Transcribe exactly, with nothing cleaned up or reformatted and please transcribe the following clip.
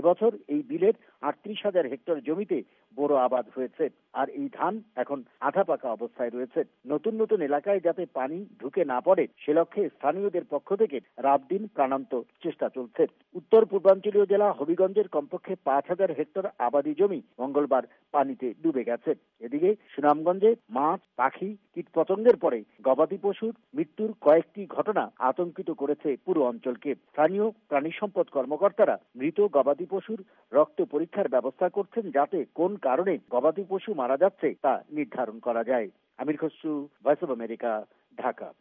এবছর এই বিলের আটত্রিশ হাজার হেক্টর জমিতে বোরো আবাদ হয়েছে। আর এই ধান এখন আধা পাকা অবস্থায় রয়েছে। নতুন নতুন এলাকায় যাতে পানি ঢুকে না পড়ে সে লক্ষ্যে স্থানীয়দের পক্ষ থেকে রাত দিন প্রাণান্ত চেষ্টা চলছে। উত্তর পূর্বাঞ্চলীয় জেলা হবিগঞ্জের কমপক্ষে পাঁচ হাজার হেক্টর আবাদি জমি মঙ্গলবার পানিতে ডুবে গেছে। এদিকে সুনামগঞ্জে মাছ, পাখি, কীটপতঙ্গের পরে গবাদি পশুর মৃত্যুর কয়েকটি ঘটনা আতঙ্কিত করেছে পুরো অঞ্চলকে। স্থানীয় প্রাণী সম্পদ কর্মকর্তারা মৃত গবাদি পশুর রক্ত পরীক্ষার ব্যবস্থা করছেন, যাতে কোন কারণে গবাদি পশু মারা যাচ্ছে তা নির্ধারণ করা যায়। Amir Khasru, voice of America, Dhaka.